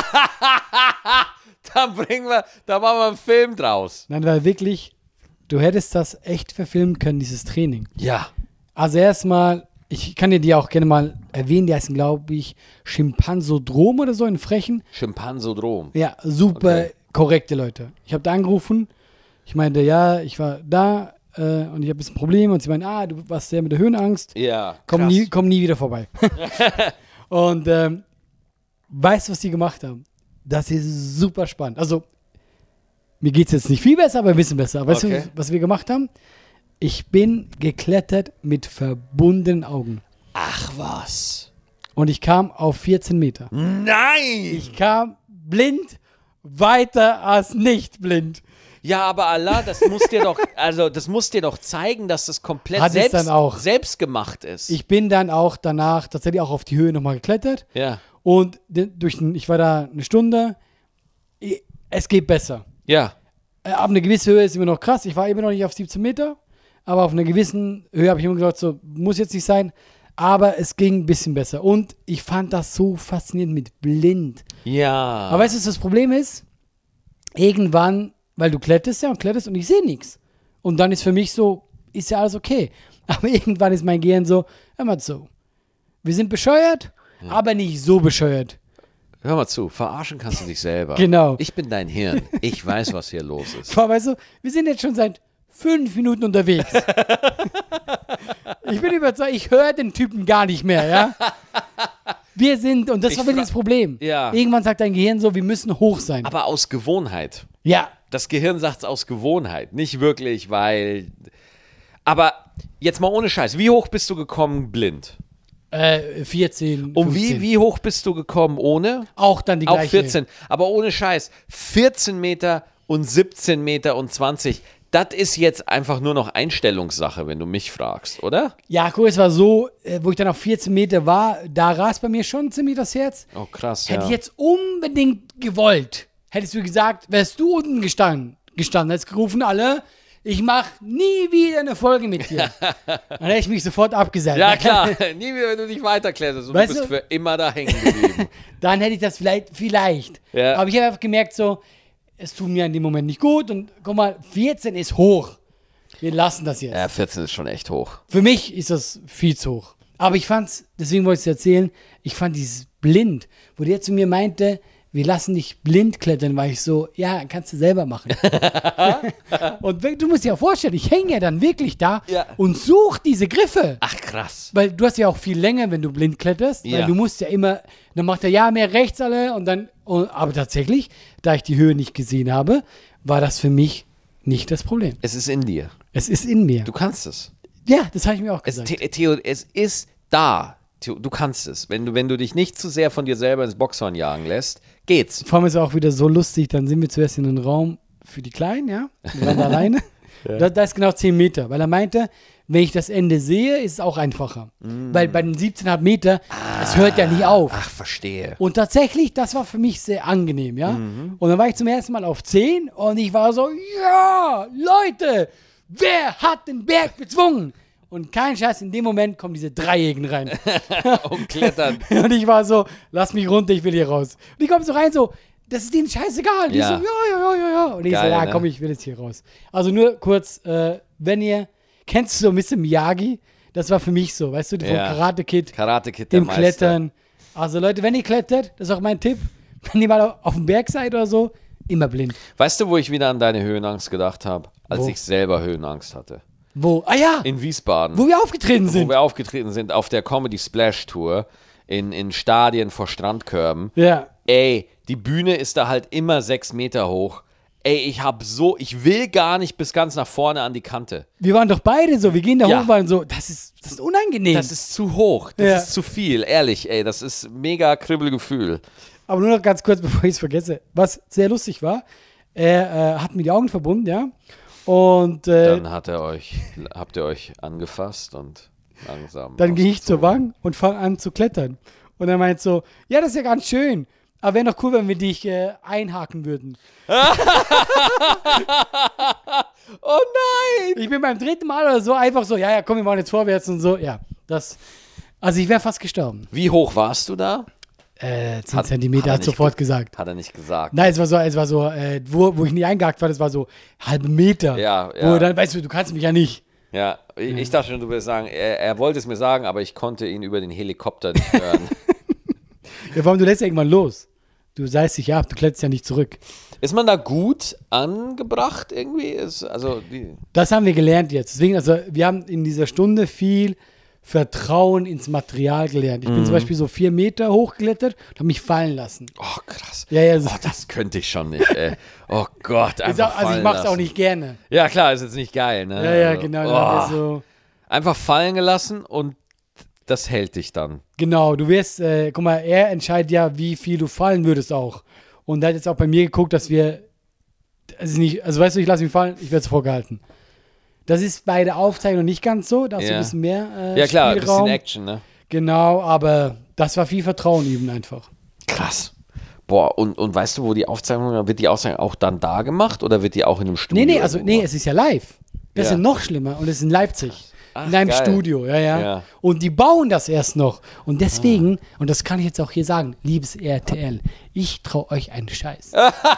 A: wir einen Film draus.
B: Nein, weil wirklich, du hättest das echt verfilmen können, dieses Training.
A: Ja.
B: Also erstmal, ich kann dir die auch gerne mal erwähnen, die heißen, glaube ich, Schimpansodrom oder so in Frechen.
A: Schimpansodrom.
B: Ja, super korrekte Leute. Ich habe da angerufen, ich meinte, ja, ich war da und ich habe ein bisschen Probleme. Und sie meinen, du warst sehr mit der Höhenangst.
A: Ja,
B: Komm
A: krass.
B: nie wieder vorbei. Und weißt du, was die gemacht haben? Das ist super spannend. Also, mir geht es jetzt nicht viel besser, aber ein bisschen besser. Weißt du, was wir gemacht haben? Ich bin geklettert mit verbundenen Augen.
A: Ach was.
B: Und ich kam auf 14 Meter.
A: Nein!
B: Ich kam blind weiter als nicht blind.
A: Ja, aber Allah, das muss dir doch zeigen, dass das komplett
B: Hat es dann auch.
A: selbst gemacht ist.
B: Ich bin dann auch danach tatsächlich auch auf die Höhe nochmal geklettert.
A: Ja.
B: Und ich war da eine Stunde. Es geht besser.
A: Ja.
B: Ab einer gewissen Höhe ist immer noch krass. Ich war immer noch nicht auf 17 Meter. Aber auf einer gewissen Höhe habe ich immer gesagt, so muss jetzt nicht sein. Aber es ging ein bisschen besser. Und ich fand das so faszinierend mit blind.
A: Ja.
B: Aber weißt du, was das Problem ist? Irgendwann, weil du kletterst und ich sehe nichts. Und dann ist für mich so, ist ja alles okay. Aber irgendwann ist mein Gehirn so, hör mal zu. Wir sind bescheuert, aber nicht so bescheuert.
A: Hör mal zu, verarschen kannst du dich selber.
B: Genau.
A: Ich bin dein Hirn. Ich weiß, was hier los ist.
B: Weißt du, wir sind jetzt schon seit 5 Minuten unterwegs. Ich bin überzeugt, ich höre den Typen gar nicht mehr, ja? Wir sind, und das war wirklich das Problem.
A: Ja.
B: Irgendwann sagt dein Gehirn so, wir müssen hoch sein.
A: Aber aus Gewohnheit.
B: Ja.
A: Das Gehirn sagt es aus Gewohnheit. Nicht wirklich, weil. Aber jetzt mal ohne Scheiß. Wie hoch bist du gekommen blind?
B: 14.
A: Und
B: 15.
A: wie hoch bist du gekommen ohne?
B: Auch dann die
A: Auch
B: gleiche.
A: 14. Aber ohne Scheiß. 14 Meter und 17 Meter und 20. Das ist jetzt einfach nur noch Einstellungssache, wenn du mich fragst, oder?
B: Ja, guck, es war so, wo ich dann auf 14 Meter war, da rast bei mir schon ziemlich das Herz.
A: Oh, krass,
B: Hätte ich jetzt unbedingt gewollt, hättest du gesagt, wärst du unten gestanden, hättest gerufen, alle, ich mach nie wieder eine Folge mit dir. Dann hätte ich mich sofort abgesetzt.
A: Ja, klar. Nie wieder, wenn du nicht weiterkletterst. Du
B: Weißt
A: bist
B: du?
A: für immer da hängen geblieben.
B: Dann hätte ich das vielleicht.
A: Ja.
B: Aber ich habe einfach gemerkt so, es tut mir in dem Moment nicht gut und guck mal, 14 ist hoch. Wir lassen das jetzt.
A: Ja, 14 ist schon echt hoch.
B: Für mich ist das viel zu hoch. Aber ich fand's, deswegen wollte ich es erzählen, ich fand dieses blind, wo der zu mir meinte, wir lassen dich blind klettern, war ich so, ja, kannst du selber machen. Und du musst dir ja vorstellen, ich hänge ja dann wirklich da und suche diese Griffe.
A: Ach, krass.
B: Weil du hast ja auch viel länger, wenn du blind kletterst, weil du musst ja immer, dann macht er ja mehr rechts alle und dann, aber tatsächlich, da ich die Höhe nicht gesehen habe, war das für mich nicht das Problem.
A: Es ist in dir.
B: Es ist in mir.
A: Du kannst es.
B: Ja, das habe ich mir auch gesagt.
A: Theo, es ist da. Theo, du kannst es. Wenn du dich nicht zu sehr von dir selber ins Boxhorn jagen lässt, geht's.
B: Vor allem ist es auch wieder so lustig, dann sind wir zuerst in einem Raum für die Kleinen, ja, wir waren da alleine. Da ist genau 10 Meter, weil er meinte, wenn ich das Ende sehe, ist es auch einfacher. Weil bei den 17,5 Meter, es hört ja nicht auf.
A: Ach, verstehe.
B: Und tatsächlich, das war für mich sehr angenehm, ja. Und dann war ich zum ersten Mal auf 10 und ich war so, ja, Leute, wer hat den Berg bezwungen? Und kein Scheiß, in dem Moment kommen diese Dreijägen rein.
A: Und klettern.
B: Und ich war so, lass mich runter, ich will hier raus. Und die kommen so rein, so, das ist denen scheißegal. Die so, ja. Und ich
A: Geil,
B: so, ja,
A: ne?
B: komm, ich will jetzt hier raus. Also nur kurz, kennst du so Mr. Miyagi? Das war für mich so, weißt du, vom Karate Kid.
A: Karate Kid, der
B: Dem
A: Meister.
B: Klettern. Also Leute, wenn ihr klettert, das ist auch mein Tipp, wenn ihr mal auf dem Berg seid oder so, immer blind.
A: Weißt du, wo ich wieder an deine Höhenangst gedacht habe? Als
B: Wo?
A: ich selber Höhenangst hatte.
B: Wo? Ah ja,
A: In Wiesbaden.
B: wo wir aufgetreten
A: Wo
B: sind.
A: wir aufgetreten sind auf der Comedy Splash Tour in Stadien vor Strandkörben.
B: Ja.
A: Ey, die Bühne ist da halt immer 6 Meter hoch. Ey, ich will gar nicht bis ganz nach vorne an die Kante.
B: Wir waren doch beide so, wir gehen da
A: Ja.
B: hoch, waren so, das ist unangenehm.
A: Das ist zu hoch, das ist zu viel, ehrlich, ey, das ist mega Kribbelgefühl.
B: Aber nur noch ganz kurz, bevor ich es vergesse, was sehr lustig war, er hat mir die Augen verbunden, ja, und
A: Dann habt ihr euch angefasst und langsam.
B: dann gehe ich zur
A: ausgezogen.
B: Bank und fange an zu klettern. Und er meint so, ja, das ist ja ganz schön, aber wäre doch cool, wenn wir dich einhaken würden.
A: Oh nein!
B: Ich bin beim dritten Mal oder so einfach so, ja, komm, wir machen jetzt vorwärts und so, ja, also ich wäre fast gestorben.
A: Wie hoch warst du da?
B: 10
A: Hat
B: Zentimeter,
A: er
B: hat
A: nicht
B: sofort gesagt.
A: Hat er nicht gesagt.
B: Nein, es war so, wo ich nie eingehakt war, das war so halbe Meter.
A: Ja.
B: Wo dann, weißt du kannst mich ja nicht.
A: Ja, ich dachte schon, du würdest sagen, er wollte es mir sagen, aber ich konnte ihn über den Helikopter nicht hören.
B: Ja, vor allem, du lässt ja irgendwann los. Du seist dich ab, du kletterst ja nicht zurück.
A: Ist man da gut angebracht irgendwie?
B: Das haben wir gelernt jetzt. Deswegen, also wir haben in dieser Stunde viel Vertrauen ins Material gelernt. Ich bin zum Beispiel so 4 Meter hochgeklettert und habe mich fallen lassen.
A: Oh, krass.
B: Ja, so.
A: Oh, das könnte ich schon nicht, ey. Oh Gott,
B: Ist
A: einfach
B: auch, also ich
A: fallen
B: mache es
A: lassen.
B: auch nicht gerne.
A: Ja, klar, ist jetzt nicht geil, ne?
B: Ja,
A: Also,
B: genau.
A: oh.
B: So,
A: Einfach fallen gelassen und das hält dich dann.
B: genau, du wirst, guck mal, er entscheidet ja, wie viel du fallen würdest auch. Und er hat jetzt auch bei mir geguckt, dass wir, also weißt du, ich lasse mich fallen, ich werde es vorgehalten. Das ist bei der Aufzeichnung nicht ganz so, da hast du ein bisschen mehr
A: Ja, klar, ein
B: Spielraum.
A: bisschen Action, ne?
B: Genau, aber das war viel Vertrauen üben einfach.
A: Krass. Boah, und weißt du, wird die Auszeichnung auch dann da gemacht oder wird die auch in einem Studio?
B: Nee,
A: irgendwo
B: es ist ja live. Das
A: Ja.
B: ist ja noch schlimmer und es ist in Leipzig.
A: Ach,
B: in einem
A: geil.
B: Studio, ja.
A: Ja.
B: Und die bauen das erst noch. Und deswegen, und das kann ich jetzt auch hier sagen, liebes RTL, ich traue euch einen Scheiß.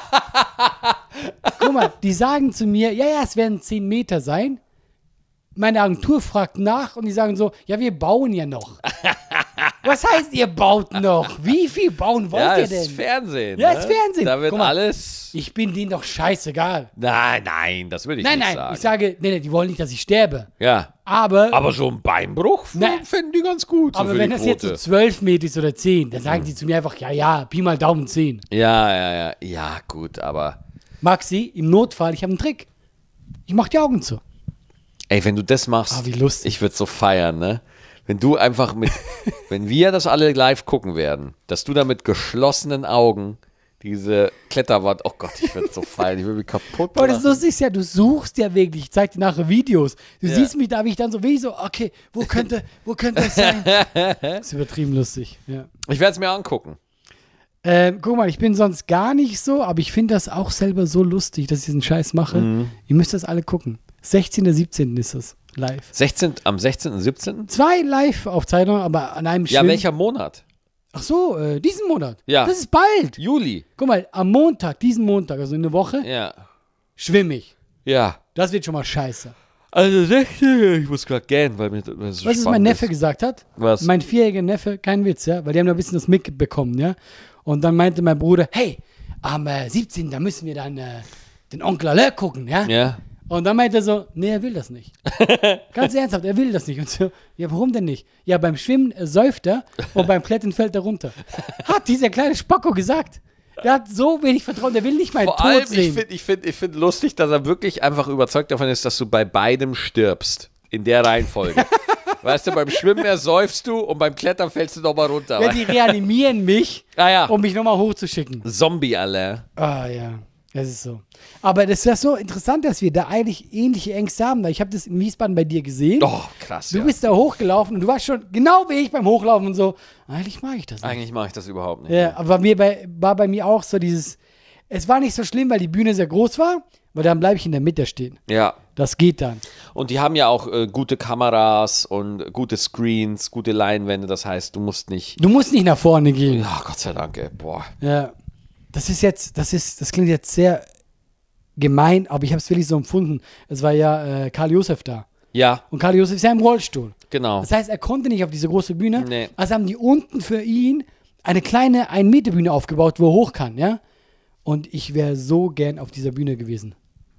B: Guck mal, die sagen zu mir, ja, es werden 10 Meter sein. Meine Agentur fragt nach und die sagen so, ja, wir bauen ja noch. Was heißt, ihr baut noch? Wie viel bauen wollt
A: Ja,
B: ihr
A: es
B: denn?
A: ist Fernsehen.
B: Ja,
A: ne?
B: es ist Fernsehen.
A: Da wird
B: Guck mal,
A: alles.
B: Ich bin denen doch scheißegal.
A: Nein, das würde ich nicht sagen.
B: Ich sage, nee, die wollen nicht, dass ich sterbe.
A: Ja.
B: Aber
A: So ein Beinbruch fänden die ganz gut.
B: Aber
A: so für
B: wenn
A: die
B: das jetzt so
A: Quote.
B: 12 Meter ist oder 10, dann sagen die zu mir einfach, ja, Pi mal Daumen 10.
A: Ja, gut, aber.
B: Maxi, im Notfall, ich habe einen Trick. Ich mache die Augen zu.
A: Ey, wenn du das machst,
B: wie lustig.
A: ich würde so feiern, ne? Wenn du einfach wenn wir das alle live gucken werden, dass du da mit geschlossenen Augen diese Kletterwand, oh Gott, ich würde so feiern, ich würde mich kaputt
B: Aber das
A: machen.
B: Lustige ist ja, du suchst ja wirklich, ich zeig dir nachher Videos. Du siehst mich da, wie ich dann so, wie so, okay, wo könnte es sein? Das ist übertrieben lustig, ja.
A: Ich werde es mir angucken.
B: Guck mal, ich bin sonst gar nicht so, aber ich finde das auch selber so lustig, dass ich diesen Scheiß mache. Ihr müsst das alle gucken. 16. 17. ist das live.
A: Am 16. und 17.?
B: 2 Live-Aufzeichnungen, aber an einem
A: Ja,
B: Schwimmen.
A: welcher Monat?
B: Ach so, diesen Monat.
A: Ja.
B: Das ist bald.
A: Juli.
B: Guck mal, am Montag, diesen Montag, also in der Woche,
A: Ja.
B: schwimme ich.
A: Ja.
B: Das wird schon mal scheiße.
A: Also 16, ich muss gerade gähnen, weil mir das so
B: Weißt du, was mein
A: spannend
B: Neffe
A: ist.
B: gesagt hat?
A: Was?
B: Mein 4-jähriger Neffe, kein Witz, ja, weil die haben da ein bisschen das mitbekommen, ja. Und dann meinte mein Bruder, hey, am 17. da müssen wir dann den Onkel Alert gucken, ja.
A: Ja.
B: Und dann meinte er so, nee, er will das nicht. Ganz ernsthaft, er will das nicht. Und so, ja, warum denn nicht? Ja, beim Schwimmen säuft er und beim Klettern fällt er runter. Hat dieser kleine Spacko gesagt. Der hat so wenig Vertrauen, der will nicht meinen
A: Vor
B: Tod
A: allem,
B: sehen.
A: ich find lustig, dass er wirklich einfach überzeugt davon ist, dass du bei beidem stirbst. In der Reihenfolge. Weißt du, beim Schwimmen ersäufst du und beim Klettern fällst du nochmal runter.
B: Ja, die reanimieren mich,
A: ja.
B: um mich nochmal hochzuschicken.
A: Zombie-Alert.
B: Ah, ja. Das ist so. Aber das ist ja so interessant, dass wir da eigentlich ähnliche Ängste haben. Ich habe das in Wiesbaden bei dir gesehen.
A: Oh, krass,
B: Du bist da hochgelaufen und du warst schon genau wie ich beim Hochlaufen und so. Eigentlich mag ich das nicht.
A: Eigentlich mache ich das überhaupt nicht.
B: Ja, aber war bei mir auch so dieses, es war nicht so schlimm, weil die Bühne sehr groß war, weil dann bleibe ich in der Mitte stehen.
A: Ja.
B: Das geht dann.
A: Und die haben ja auch gute Kameras und gute Screens, gute Leinwände. Das heißt, du musst nicht...
B: Du musst nicht nach vorne gehen.
A: Ach, Gott sei Dank, ey. Boah.
B: Ja. Das klingt jetzt sehr gemein, aber ich habe es wirklich so empfunden. Es war ja Karl Josef da.
A: Ja,
B: Und Karl Josef ist ja im Rollstuhl.
A: genau.
B: Das heißt, er konnte nicht auf diese große Bühne.
A: Nee.
B: Also haben die unten für ihn eine kleine 1-Meter-Bühne aufgebaut, wo er hoch kann, ja. Und ich wäre so gern auf dieser Bühne gewesen.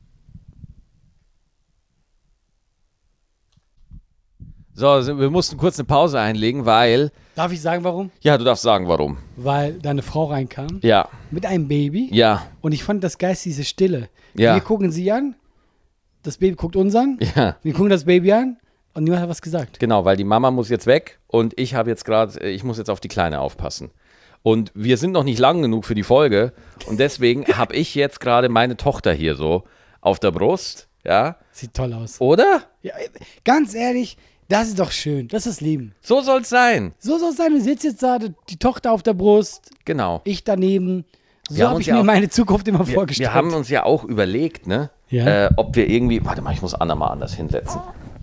A: So, also wir mussten kurz eine Pause einlegen, weil...
B: Darf ich sagen, warum?
A: Ja, du darfst sagen, warum.
B: Weil deine Frau reinkam
A: Ja,
B: mit einem Baby.
A: ja,
B: Und ich fand das geil, diese Stille.
A: Ja.
B: Wir gucken sie an, das Baby guckt uns an,
A: ja.
B: wir gucken das Baby an und niemand hat was gesagt.
A: Genau, weil die Mama muss jetzt weg und ich muss jetzt auf die Kleine aufpassen. Und wir sind noch nicht lang genug für die Folge und deswegen habe ich jetzt gerade meine Tochter hier so auf der Brust, ja.
B: Sieht toll aus.
A: Oder?
B: Ja, ganz ehrlich, das ist doch schön. Das ist Leben.
A: So soll's sein.
B: So soll es sein. Du sitzt jetzt da, die Tochter auf der Brust,
A: Genau.
B: ich daneben. So
A: Wir haben
B: habe
A: uns
B: ich
A: ja
B: mir
A: auch-
B: meine Zukunft immer vorgestellt.
A: Wir haben uns ja auch überlegt, ne?
B: Ja.
A: Ob wir irgendwie, warte mal, ich muss Anna mal anders hinsetzen.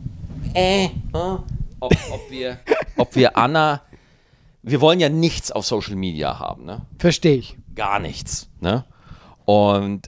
A: Ob wir Anna, wir wollen ja nichts auf Social Media haben, ne?
B: Verstehe ich.
A: Gar nichts, ne? Und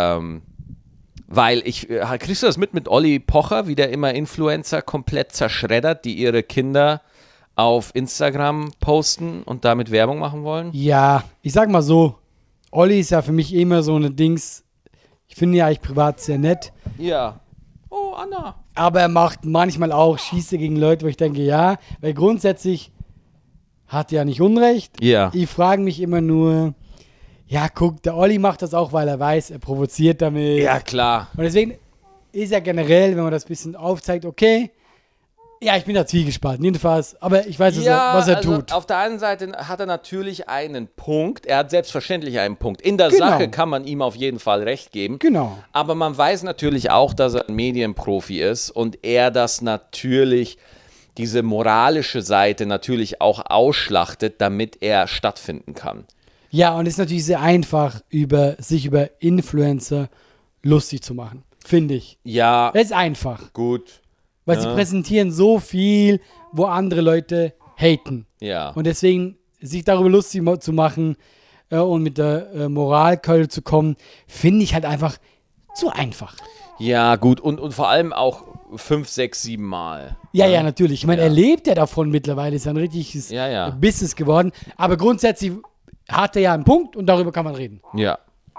A: weil kriegst du das mit Olli Pocher, wie der immer Influencer komplett zerschreddert, die ihre Kinder auf Instagram posten und damit Werbung machen wollen?
B: Ja, ich sag mal so, Olli ist ja für mich immer so eine Dings, ich finde ja eigentlich privat sehr nett,
A: Ja. Oh, Anna.
B: aber er macht manchmal auch Schieße gegen Leute, wo ich denke, ja, weil grundsätzlich hat er ja nicht Unrecht.
A: Ja.
B: Ich frage mich immer nur, ja, guck, der Olli macht das auch, weil er weiß, er provoziert damit.
A: Ja, klar.
B: Und deswegen ist ja generell, wenn man das ein bisschen aufzeigt, okay, ja, ich bin da zwiegespalten, jedenfalls, aber ich weiß, was er
A: also
B: tut.
A: Auf der einen Seite hat er natürlich einen Punkt. Er hat selbstverständlich einen Punkt. In der
B: Genau.
A: Sache kann man ihm auf jeden Fall recht geben.
B: Genau.
A: Aber man weiß natürlich auch, dass er ein Medienprofi ist und er das natürlich, diese moralische Seite natürlich auch ausschlachtet, damit er stattfinden kann.
B: Ja, und es ist natürlich sehr einfach, sich über Influencer lustig zu machen, finde ich.
A: Ja,
B: Es ist einfach,
A: gut.
B: weil sie präsentieren so viel, wo andere Leute haten.
A: Ja.
B: Und deswegen sich darüber lustig zu machen und mit der Moralkeule zu kommen, finde ich halt einfach zu einfach.
A: Ja, gut. Und vor allem auch 5, 6, 7 Mal.
B: Ja, natürlich. Ich meine, er lebt ja davon mittlerweile, ist ja ein richtiges
A: Ja.
B: Business geworden. Aber grundsätzlich hat er ja einen Punkt und darüber kann man reden.
A: Ja.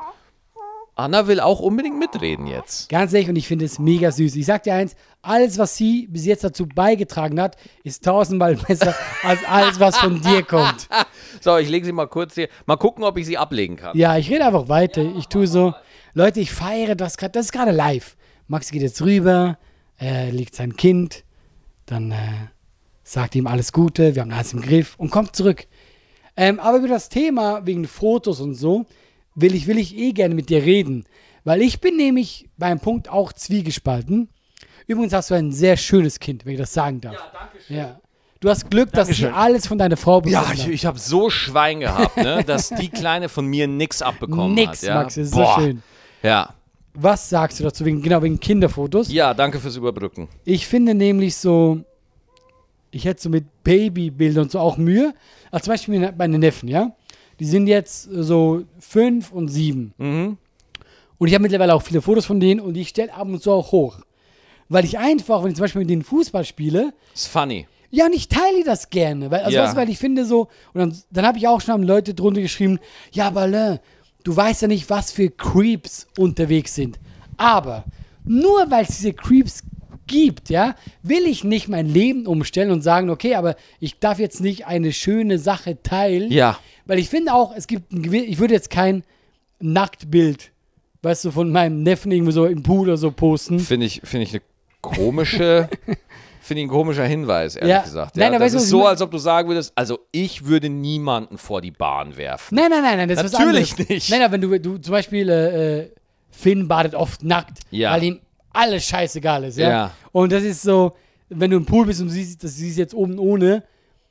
A: Anna will auch unbedingt mitreden jetzt.
B: Ganz ehrlich, und ich finde es mega süß. Ich sag dir eins, alles, was sie bis jetzt dazu beigetragen hat, ist 1000-mal besser als alles, was von dir kommt.
A: So, ich lege sie mal kurz hier. Mal gucken, ob ich sie ablegen kann.
B: Ja, ich rede einfach weiter. Ich tue so, Leute, ich feiere das gerade. Das ist gerade live. Max geht jetzt rüber, legt sein Kind, dann sagt ihm alles Gute, wir haben alles im Griff und kommt zurück. Aber über das Thema wegen Fotos und so will ich eh gerne mit dir reden. Weil ich bin nämlich beim Punkt auch zwiegespalten. Übrigens hast du ein sehr schönes Kind, wenn ich das sagen darf. Ja, danke schön. Ja. Du hast Glück, dass sie alles von deiner Frau bekommen
A: Ja, ich habe so Schwein gehabt, ne, dass die Kleine von mir nix abbekommen
B: Nix,
A: hat. Ja?
B: Max, das ist so schön.
A: Ja.
B: Was sagst du dazu, wegen Kinderfotos?
A: Ja, danke fürs Überbrücken.
B: Ich finde nämlich so, ich hätte so mit Babybildern und so auch Mühe. Also zum Beispiel meine Neffen, ja. Die sind jetzt so 5 und 7.
A: Mhm.
B: Und ich habe mittlerweile auch viele Fotos von denen und ich stelle ab und zu auch hoch. Weil ich einfach, wenn ich zum Beispiel mit denen Fußball spiele,
A: Ist funny.
B: ja, und ich teile das gerne. Weil, also
A: Ja.
B: weißt du, weil ich finde so, und dann habe ich auch schon Leute drunter geschrieben, ja, aber Alain, du weißt ja nicht, was für Creeps unterwegs sind. Aber nur weil es diese Creeps gibt, ja, will ich nicht mein Leben umstellen und sagen, okay, aber ich darf jetzt nicht eine schöne Sache teilen.
A: Ja.
B: Weil ich finde auch, es gibt ich würde jetzt kein Nacktbild, weißt du, von meinem Neffen irgendwie so im Pool oder so posten.
A: Finde ich eine komische, finde ich ein komischer Hinweis, ehrlich
B: Ja.
A: gesagt.
B: Nein,
A: Ja,
B: aber
A: das
B: weißt du, was
A: ist
B: ich
A: so,
B: mein-
A: als ob du sagen würdest, also ich würde niemanden vor die Bahn werfen.
B: Nein, das ist was
A: Natürlich
B: anderes.
A: nicht.
B: Nein, aber wenn du zum Beispiel, Finn badet oft nackt,
A: Ja.
B: weil ihm alles scheißegal ist, ja?
A: Ja.
B: Und das ist so, wenn du im Pool bist und du siehst jetzt oben ohne,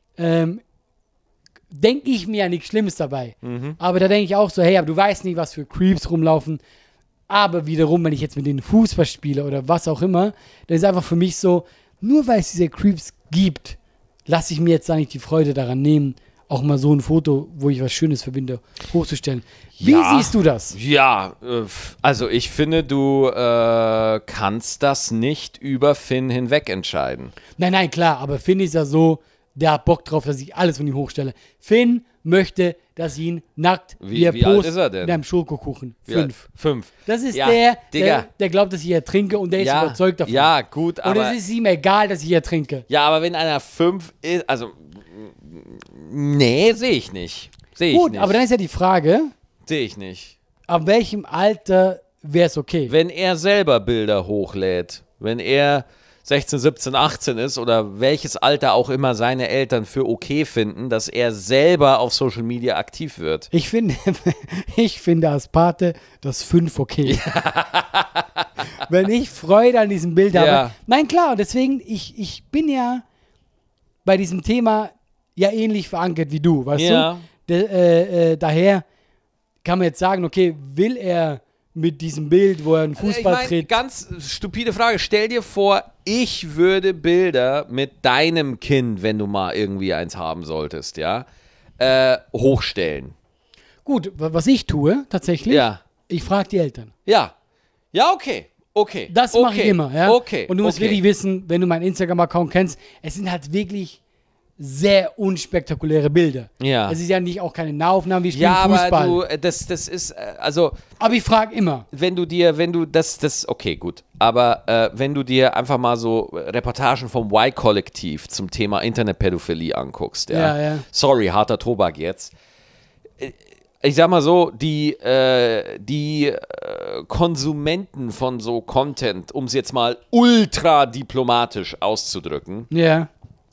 B: denke ich mir ja nichts Schlimmes dabei.
A: Mhm.
B: Aber da denke ich auch so, hey, aber du weißt nicht, was für Creeps rumlaufen. Aber wiederum, wenn ich jetzt mit denen Fußball spiele oder was auch immer, dann ist einfach für mich so, nur weil es diese Creeps gibt, lasse ich mir jetzt da nicht die Freude daran nehmen, auch mal so ein Foto, wo ich was Schönes verbinde, hochzustellen. Wie
A: Ja.
B: siehst du das?
A: Ja, also ich finde, du kannst das nicht über Finn hinweg entscheiden.
B: Nein, klar, aber Finn ist ja so, der hat Bock drauf, dass ich alles von ihm hochstelle. Finn möchte, dass ich ihn nackt,
A: Wie alt
B: post
A: ist er denn?
B: mit einem Schokokuchen.
A: Wie alt?
B: 5.
A: 5.
B: Das ist
A: Ja,
B: der
A: Digga.
B: glaubt, dass ich ertrinke und der ist
A: Ja,
B: überzeugt davon.
A: ja, gut,
B: und
A: aber
B: es ist ihm egal, dass ich ertrinke.
A: ja, aber wenn einer 5 ist, also nee, sehe ich nicht. Sehe ich
B: Gut,
A: nicht.
B: aber dann ist ja die Frage,
A: Sehe ich nicht.
B: ab welchem Alter wäre es okay?
A: Wenn er selber Bilder hochlädt, wenn er 16, 17, 18 ist oder welches Alter auch immer seine Eltern für okay finden, dass er selber auf Social Media aktiv wird.
B: Ich finde, ich finde als Pate das 5 okay. Wenn ich Freude an diesem Bild habe.
A: Ja.
B: Nein, klar, und deswegen, ich bin ja bei diesem Thema ja ähnlich verankert wie du, weißt
A: Ja.
B: du? Daher kann man jetzt sagen, okay, will er mit diesem Bild, wo er einen Fußball
A: Ich mein,
B: tritt,
A: ganz stupide Frage. Stell dir vor, ich würde Bilder mit deinem Kind, wenn du mal irgendwie eins haben solltest, ja, hochstellen.
B: gut, was ich tue, tatsächlich,
A: Ja.
B: ich frage die Eltern.
A: Ja. Ja, okay. Okay.
B: Das mache ich immer, ja.
A: Okay.
B: Und du musst
A: okay.
B: wirklich wissen, wenn du meinen Instagram-Account kennst, es sind halt wirklich sehr unspektakuläre Bilder.
A: Ja.
B: Es ist ja nicht auch keine Nahaufnahme, wir spielen
A: Ja,
B: Fußball.
A: aber du, das ist, also,
B: Aber ich frage immer.
A: wenn du okay, gut. Aber wenn du dir einfach mal so Reportagen vom Y-Kollektiv zum Thema Internetpädophilie anguckst,
B: Ja.
A: Sorry, harter Tobak jetzt. Ich sag mal so, die Konsumenten von so Content, um es jetzt mal ultra diplomatisch auszudrücken,
B: Ja.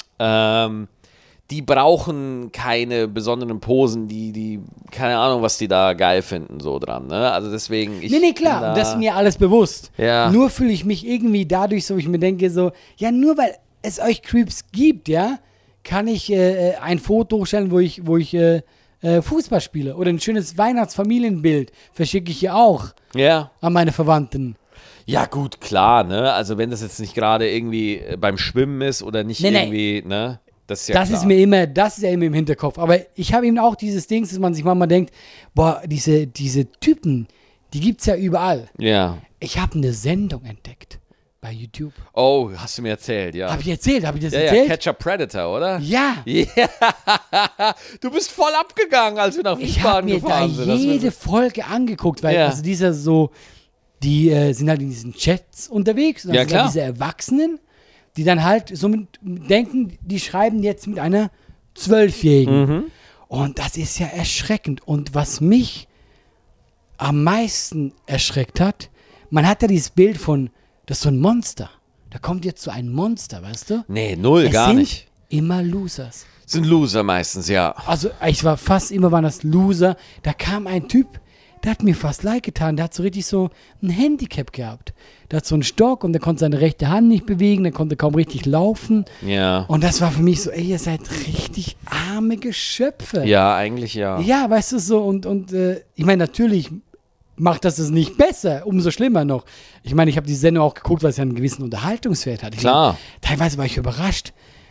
A: die brauchen keine besonderen Posen, die, keine Ahnung, was die da geil finden, so dran, ne? Also deswegen,
B: Nee, klar, das ist mir alles bewusst.
A: Ja.
B: Nur fühle ich mich irgendwie dadurch so, ich mir denke so, ja, nur weil es euch Creeps gibt, ja, kann ich ein Foto hochstellen, wo ich Fußball spiele. Oder ein schönes Weihnachtsfamilienbild verschicke ich ja auch
A: Ja.
B: an meine Verwandten.
A: Ja, gut, klar, ne? Also wenn das jetzt nicht gerade irgendwie beim Schwimmen ist oder nicht
B: Nee.
A: irgendwie, ne? Das ist ja
B: Das
A: klar.
B: ist ja immer im Hinterkopf. Aber ich habe eben auch dieses Ding, dass man sich manchmal denkt, boah, diese Typen, die gibt's ja überall.
A: Ja.
B: Ich habe eine Sendung entdeckt bei YouTube.
A: Oh, hast du mir erzählt, ja.
B: Habe ich erzählt? Habe ich das
A: Ja,
B: erzählt?
A: Catch a Predator, oder?
B: Ja.
A: Ja. Du bist voll abgegangen, als wir nach
B: Ich habe
A: Wiesbaden
B: mir da
A: gefahren sind. Das
B: jede Folge angeguckt, weil
A: Ja.
B: also dieser so, die sind halt in diesen Chats unterwegs. Und dann
A: Ja,
B: sind
A: klar.
B: halt diese Erwachsenen, die dann halt so denken, die schreiben jetzt mit einer 12-Jährigen.
A: Mhm.
B: Und das ist ja erschreckend. Und was mich am meisten erschreckt hat, man hat ja dieses Bild von, das ist so ein Monster. Da kommt jetzt so ein Monster, weißt du?
A: Nee, null,
B: Es
A: gar
B: sind
A: nicht.
B: immer Losers.
A: Sind Loser meistens, ja.
B: Also ich war fast immer waren das Loser. Da kam ein Typ, der hat mir fast leid getan. Der hat so richtig so ein Handicap gehabt. Der hat so einen Stock und der konnte seine rechte Hand nicht bewegen. Der konnte kaum richtig laufen.
A: Ja.
B: Und das war für mich so, ey, ihr seid richtig arme Geschöpfe.
A: Ja, eigentlich ja.
B: Ja, weißt du so. Und ich meine, natürlich macht das es nicht besser. Umso schlimmer noch. Ich meine, ich habe die Sendung auch geguckt, weil es ja einen gewissen Unterhaltungswert hat.
A: Klar.
B: Teilweise war ich überrascht.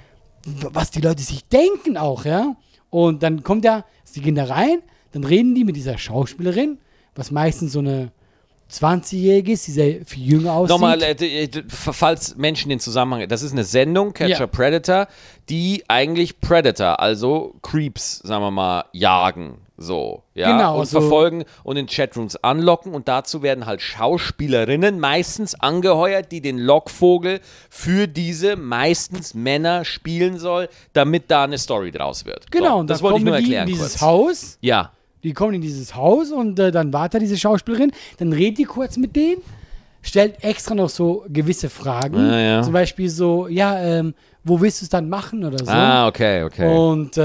B: was die Leute sich denken auch, ja. Und dann sie gehen da rein, dann reden die mit dieser Schauspielerin, was meistens so eine 20-Jährige ist, die sehr viel jünger aussieht.
A: Nochmal, falls Menschen den Zusammenhang, das ist eine Sendung, Catcher Predator, die eigentlich Predator, also Creeps, sagen wir mal, jagen. So, ja,
B: genau,
A: und verfolgen und in Chatrooms anlocken und dazu werden halt Schauspielerinnen meistens angeheuert, die den Lockvogel für diese meistens Männer spielen soll, damit da eine Story draus wird.
B: Genau,
A: so,
B: und
A: das
B: dann
A: wollte ich
B: kommen
A: nur
B: die
A: erklären
B: in dieses
A: kurz.
B: Haus.
A: Ja.
B: Die kommen in dieses Haus und dann wartet diese Schauspielerin, dann redet die kurz mit denen, stellt extra noch so gewisse Fragen.
A: Ja.
B: Zum Beispiel so, wo willst du es dann machen oder so.
A: Okay.
B: Und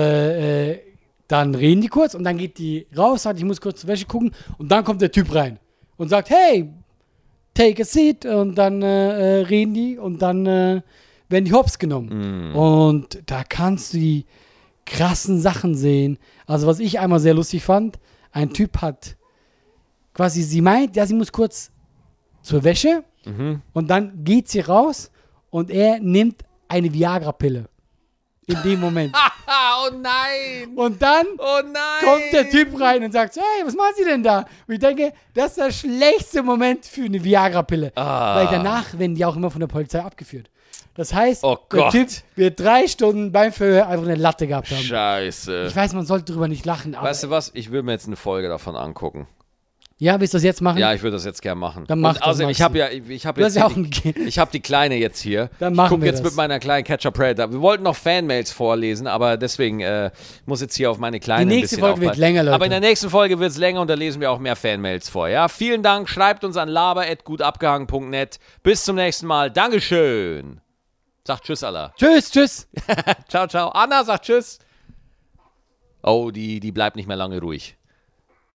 B: dann reden die kurz und dann geht die raus, sagt, ich muss kurz zur Wäsche gucken und dann kommt der Typ rein und sagt, hey, take a seat und dann reden die und dann werden die hops genommen. Und da kannst du die krassen Sachen sehen. Also was ich einmal sehr lustig fand, ein Typ hat quasi, sie meint, ja, sie muss kurz zur Wäsche und dann geht sie raus und er nimmt eine Viagra-Pille. In dem Moment.
A: Oh nein!
B: Und dann
A: nein!
B: kommt der Typ rein und sagt, hey, was machen Sie denn da? Und ich denke, das ist der schlechteste Moment für eine Viagra-Pille. Weil danach werden die auch immer von der Polizei abgeführt. Das heißt, der Typ wird 3 Stunden beim Verhör einfach eine Latte gehabt haben.
A: Scheiße.
B: Ich weiß, man sollte drüber nicht lachen. Aber
A: Weißt du was? Ich will mir jetzt eine Folge davon angucken.
B: Ja, willst du das jetzt machen?
A: Ja, ich würde das jetzt gerne machen.
B: Dann mach
A: und außerdem,
B: das,
A: ich habe ich habe die Kleine jetzt hier.
B: Dann machen
A: ich gucke
B: wir
A: jetzt
B: das.
A: mit meiner kleinen Catcher Predator. Wir wollten noch Fanmails vorlesen, aber deswegen muss jetzt hier auf meine Kleine
B: Die
A: ein
B: nächste
A: bisschen
B: Folge wird
A: aufpassen.
B: länger, Leute.
A: Aber in der nächsten Folge wird es länger und da lesen wir auch mehr Fanmails vor. Ja, vielen Dank. Schreibt uns an laber@gutabgehangen.net. Bis zum nächsten Mal. Dankeschön. Sagt Tschüss, Allah.
B: Tschüss.
A: Ciao. Anna sagt Tschüss. Oh, die bleibt nicht mehr lange ruhig.